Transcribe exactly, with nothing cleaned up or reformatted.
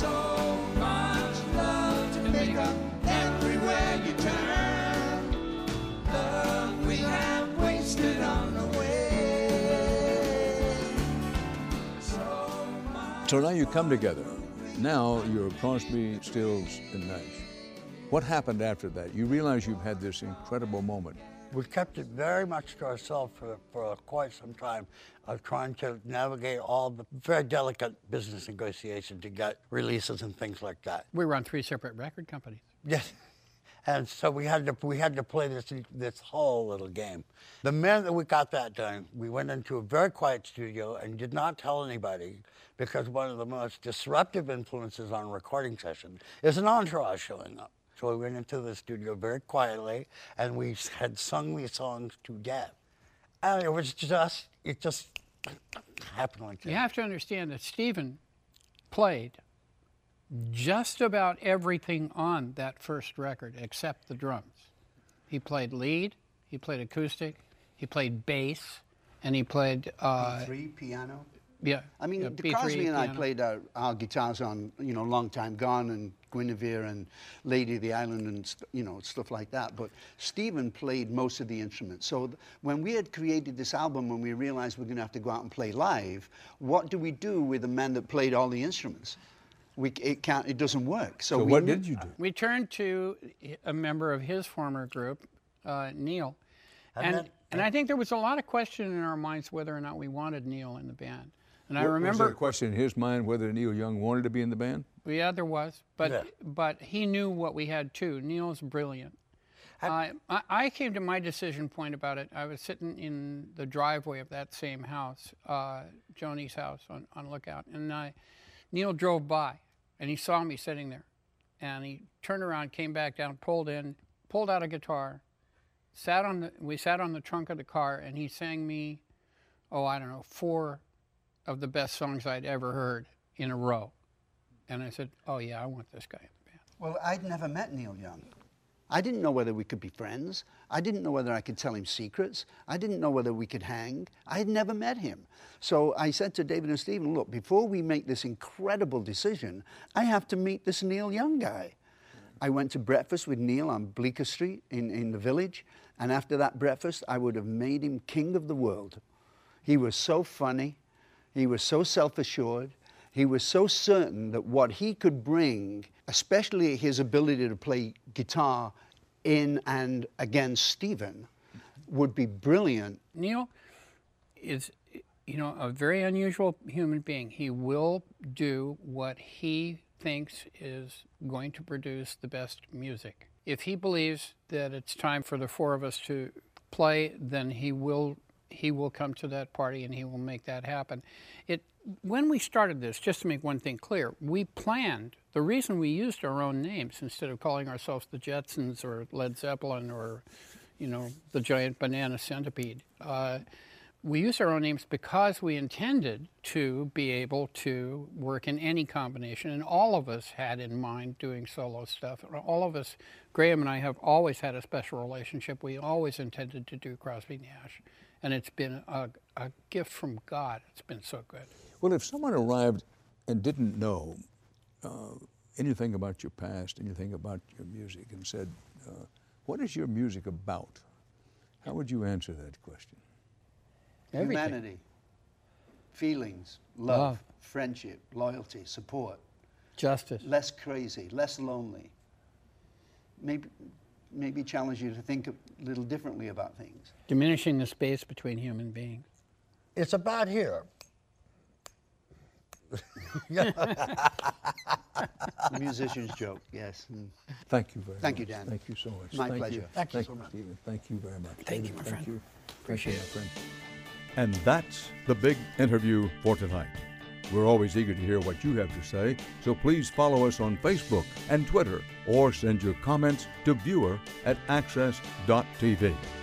So much love to make up everywhere you turn. Love we have wasted on the way. So much. So now you come together. Now you're Crosby, Stills, and Nash. What happened after that? You realize you've had this incredible moment. We kept it very much to ourselves for, for quite some time of trying to navigate all the very delicate business negotiation to get releases and things like that. We were on three separate record companies. Yes. And so we had to we had to play this this whole little game. The minute that we got that done, we went into a very quiet studio and did not tell anybody, because one of the most disruptive influences on a recording session is an entourage showing up. So we went into the studio very quietly, and we had sung these songs to death. And it was just, it just happened like that. You have to understand that Stephen played just about everything on that first record except the drums. He played lead, he played acoustic, he played bass, and he played... Uh, B three, piano. Yeah. I mean, yeah, the B three Crosby and I piano. played our, our guitars on, you know, Long Time Gone and Guinevere and Lady of the Island and, st you know, stuff like that. But Stephen played most of the instruments. So th when we had created this album, when we realized we're going to have to go out and play live, what do we do with the men that played all the instruments? We, it can't, it doesn't work. So, So we what knew- did you do? We turned to a member of his former group, uh, Neil. And And, then- and I think there was a lot of question in our minds whether or not we wanted Neil in the band. And I Was remember... there a question in his mind whether Neil Young wanted to be in the band? Yeah, there was, but Yeah. but he knew what we had too. Neil's brilliant. I- Uh, I, I came to my decision point about it. I was sitting in the driveway of that same house, uh, Joni's house on, on Lookout, and I, Neil drove by, and he saw me sitting there, and he turned around, came back down, pulled in, pulled out a guitar, sat on the. We sat on the trunk of the car, and he sang me, oh, I don't know, four of the best songs I'd ever heard in a row. And I said, oh yeah, I want this guy in the band. Well, I'd never met Neil Young. I didn't know whether we could be friends. I didn't know whether I could tell him secrets. I didn't know whether we could hang. I had never met him. So I said to David and Stephen, look, before we make this incredible decision, I have to meet this Neil Young guy. I went to breakfast with Neil on Bleecker Street in, in the Village, and after that breakfast, I would have made him king of the world. He was so funny. He was so self-assured. He was so certain that what he could bring, especially his ability to play guitar in and against Stephen, would be brilliant. Neil is, you know, a very unusual human being. He will do what he thinks is going to produce the best music. If he believes that it's time for the four of us to play, then he will he will come to that party and he will make that happen. It when we started this, just to make one thing clear, we planned. The reason we used our own names instead of calling ourselves the Jetsons or Led Zeppelin or, you know, the Giant Banana Centipede, uh, we used our own names because we intended to be able to work in any combination, and all of us had in mind doing solo stuff. All of us, Graham and I, have always had a special relationship. We always intended to do Crosby, Nash, and it's been a, a gift from God. It's been so good. Well, if someone arrived and didn't know uh, anything about your past, anything about your music, and said, uh, what is your music about? How would you answer that question? Everything. Humanity, feelings, love, Love. friendship, loyalty, support. Justice. Less crazy, less lonely. Maybe, maybe challenge you to think a little differently about things. Diminishing the space between human beings. It's about here. The musician's joke, yes. Mm. Thank you very Thank much. you, Dan. Thank you so much. My Thank pleasure. You. Thank you so much. Stephen. Thank you very much. Thank you, David, my thank friend. you. Appreciate Thank you, it. my friend. And that's the big interview for tonight. We're always eager to hear what you have to say, so please follow us on Facebook and Twitter, or send your comments to viewer at access dot t v.